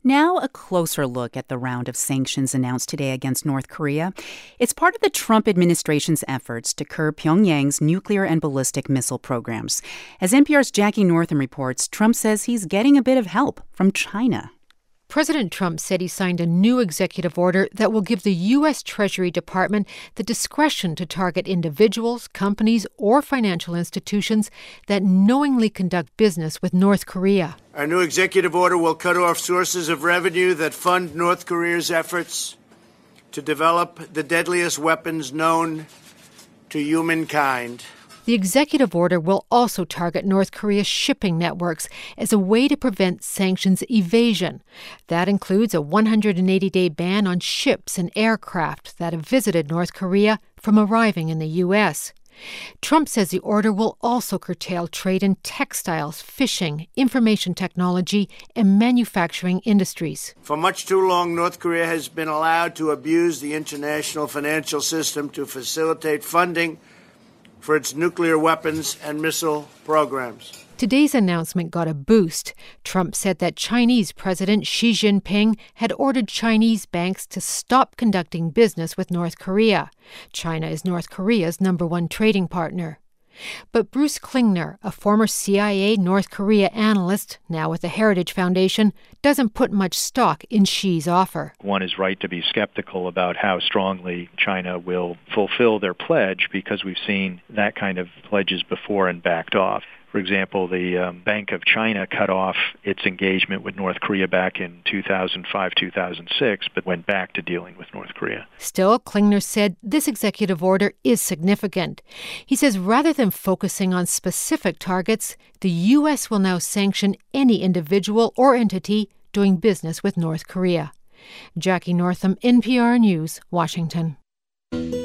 Now, a closer look at the round of sanctions announced today against North Korea. It's part of the Trump administration's efforts to curb Pyongyang's nuclear and ballistic missile programs. As NPR's Jackie Northam reports, Trump says he's getting a bit of help from China. President Trump said he signed a new executive order that will give the U.S. Treasury Department the discretion to target individuals, companies, or financial institutions that knowingly conduct business with North Korea. Our new executive order will cut off sources of revenue that fund North Korea's efforts to develop the deadliest weapons known to humankind. The executive order will also target North Korea's shipping networks as a way to prevent sanctions evasion. That includes a 180-day ban on ships and aircraft that have visited North Korea from arriving in the U.S. Trump says the order will also curtail trade in textiles, fishing, information technology, and manufacturing industries. For much too long, North Korea has been allowed to abuse the international financial system to facilitate funding for its nuclear weapons and missile programs. Today's announcement got a boost. Trump said that Chinese President Xi Jinping had ordered Chinese banks to stop conducting business with North Korea. China is North Korea's #1 trading partner. But Bruce Klingner, a former CIA North Korea analyst, now with the Heritage Foundation, doesn't put much stock in Xi's offer. One is right to be skeptical about how strongly China will fulfill their pledge because we've seen that kind of pledges before and backed off. For example, the Bank of China cut off its engagement with North Korea back in 2005-2006, but went back to dealing with North Korea. Still, Klingner said this executive order is significant. He says rather than focusing on specific targets, the U.S. will now sanction any individual or entity doing business with North Korea. Jackie Northam, NPR News, Washington.